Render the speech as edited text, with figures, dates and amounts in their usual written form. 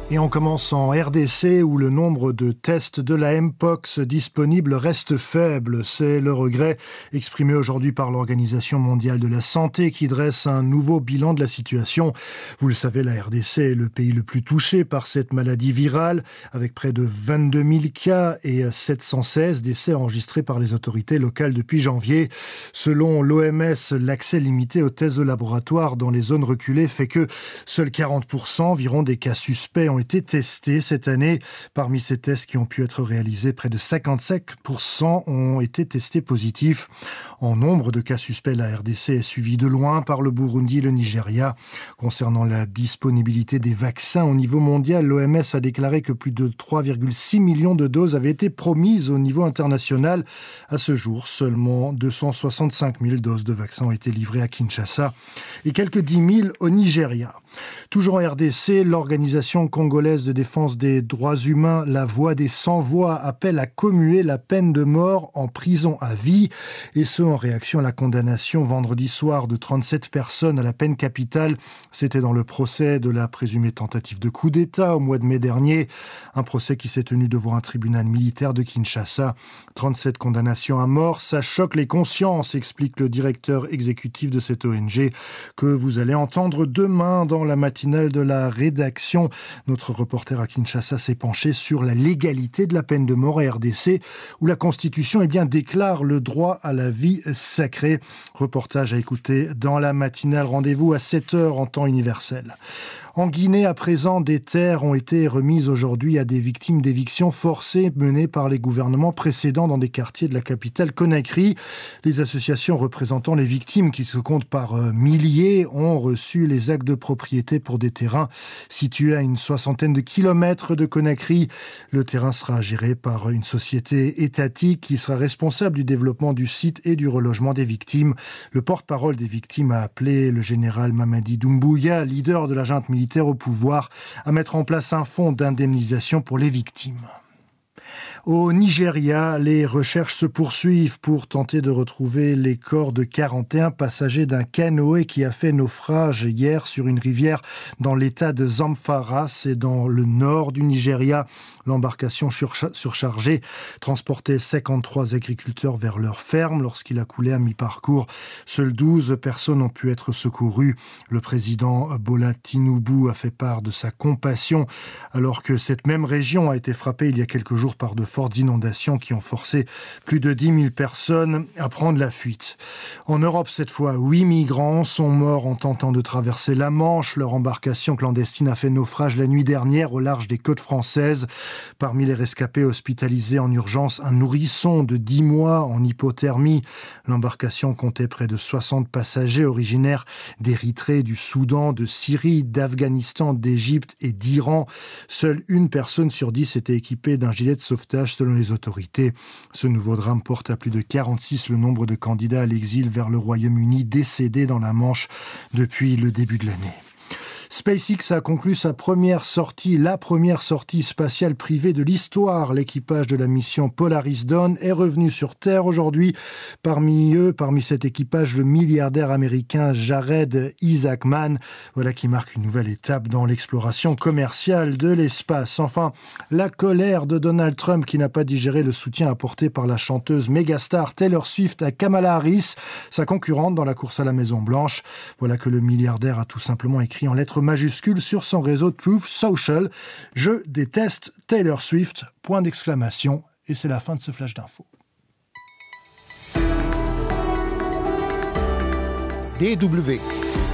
Et on commence en RDC où le nombre de tests de la Mpox disponibles reste faible. C'est le regret exprimé aujourd'hui par l'Organisation mondiale de la santé qui dresse un nouveau bilan de la situation. Vous le savez, la RDC est le pays le plus touché par cette maladie virale avec près de 22 000 cas et 716 décès enregistrés par les autorités locales depuis janvier. Selon l'OMS, l'accès limité aux tests de laboratoire dans les zones reculées fait que seuls 40% environ des cas suspects ont été testés cette année. Parmi ces tests qui ont pu être réalisés, près de 55% ont été testés positifs. En nombre de cas suspects, la RDC est suivie de loin par le Burundi et le Nigeria. Concernant la disponibilité des vaccins au niveau mondial, l'OMS a déclaré que plus de 3,6 millions de doses avaient été promises au niveau international. À ce jour, seulement 265 000 doses de vaccins ont été livrées à Kinshasa et quelques 10 000 au Nigeria. Toujours en RDC, l'Organisation congolaise de défense des droits humains, la Voix des sans-voix, appelle à commuer la peine de mort en prison à vie, et ce en réaction à la condamnation vendredi soir de 37 personnes à la peine capitale. C'était dans le procès de la présumée tentative de coup d'État au mois de mai dernier, un procès qui s'est tenu devant un tribunal militaire de Kinshasa. 37 condamnations à mort, ça choque les consciences, explique le directeur exécutif de cette ONG, que vous allez entendre demain dans la matinale de la rédaction. Notre reporter à Kinshasa s'est penché sur la légalité de la peine de mort à RDC, où la Constitution déclare le droit à la vie sacrée. Reportage à écouter dans la matinale. Rendez-vous à 7h en temps universel. En Guinée, à présent, des terres ont été remises aujourd'hui à des victimes d'évictions forcées menées par les gouvernements précédents dans des quartiers de la capitale Conakry. Les associations représentant les victimes, qui se comptent par milliers, ont reçu les actes de propriété pour des terrains situés à une 60aine de kilomètres de Conakry. Le terrain sera géré par une société étatique qui sera responsable du développement du site et du relogement des victimes. Le porte-parole des victimes a appelé le général Mamadi Doumbouya, leader de la junte militaire au pouvoir, à mettre en place un fonds d'indemnisation pour les victimes. Au Nigeria, les recherches se poursuivent pour tenter de retrouver les corps de 41 passagers d'un canoë qui a fait naufrage hier sur une rivière dans l'état de Zamfara, c'est dans le nord du Nigeria. L'embarcation surchargée transportait 53 agriculteurs vers leur ferme lorsqu'il a coulé à mi-parcours. Seules 12 personnes ont pu être secourues. Le président Bola Tinubu a fait part de sa compassion alors que cette même région a été frappée il y a quelques jours par de fortes inondations qui ont forcé plus de 10 000 personnes à prendre la fuite. En Europe, cette fois, 8 migrants sont morts en tentant de traverser la Manche. Leur embarcation clandestine a fait naufrage la nuit dernière au large des côtes françaises. Parmi les rescapés hospitalisés en urgence, un nourrisson de 10 mois en hypothermie. L'embarcation comptait près de 60 passagers originaires d'Érythrée, du Soudan, de Syrie, d'Afghanistan, d'Égypte et d'Iran. Seule une personne sur 10 était équipée d'un gilet de sauvetage selon les autorités. Ce nouveau drame porte à plus de 46 le nombre de candidats à l'exil vers le Royaume-Uni décédés dans la Manche depuis le début de l'année. SpaceX a conclu la première sortie spatiale privée de l'histoire. L'équipage de la mission Polaris Dawn est revenu sur Terre aujourd'hui. Parmi cet équipage, le milliardaire américain Jared Isaacman. Voilà qui marque une nouvelle étape dans l'exploration commerciale de l'espace. Enfin, la colère de Donald Trump qui n'a pas digéré le soutien apporté par la chanteuse mégastar Taylor Swift à Kamala Harris, sa concurrente dans la course à la Maison-Blanche. Voilà que le milliardaire a tout simplement écrit en lettres majuscules sur son réseau Truth Social. Je déteste Taylor Swift, point d'exclamation. Et c'est la fin de ce flash d'info. DW